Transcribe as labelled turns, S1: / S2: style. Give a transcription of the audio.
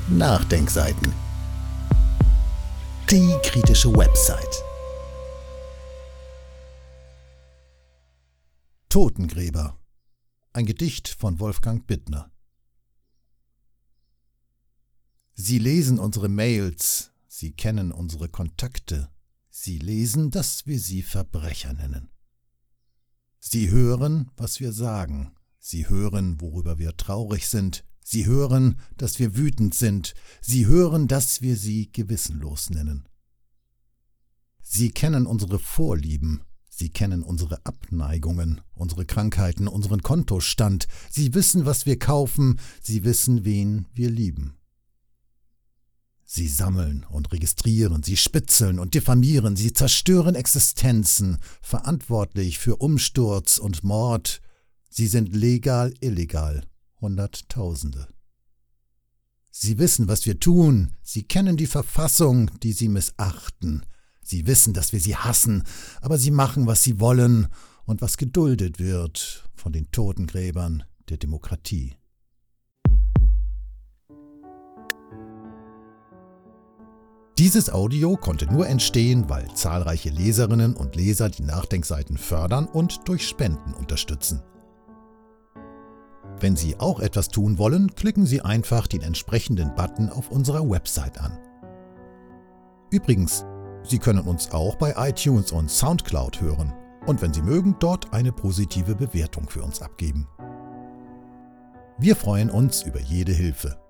S1: Nachdenkseiten. Die kritische Website. Totengräber. Ein Gedicht von Wolfgang Bittner. Sie lesen unsere Mails, sie kennen unsere Kontakte, sie lesen, dass wir sie Verbrecher nennen. Sie hören, was wir sagen, sie hören, worüber wir traurig sind, sie hören, dass wir wütend sind, sie hören, dass wir sie gewissenlos nennen. Sie kennen unsere Vorlieben, sie kennen unsere Abneigungen, unsere Krankheiten, unseren Kontostand, sie wissen, was wir kaufen, sie wissen, wen wir lieben. Sie sammeln und registrieren, sie spitzeln und diffamieren, sie zerstören Existenzen, verantwortlich für Umsturz und Mord. Sie sind legal, illegal, Hunderttausende. Sie wissen, was wir tun, sie kennen die Verfassung, die sie missachten. Sie wissen, dass wir sie hassen, aber sie machen, was sie wollen und was geduldet wird von den Totengräbern der Demokratie. Dieses Audio konnte nur entstehen, weil zahlreiche Leserinnen und Leser die Nachdenkseiten fördern und durch Spenden unterstützen. Wenn Sie auch etwas tun wollen, klicken Sie einfach den entsprechenden Button auf unserer Website an. Übrigens, Sie können uns auch bei iTunes und Soundcloud hören und wenn Sie mögen, dort eine positive Bewertung für uns abgeben. Wir freuen uns über jede Hilfe.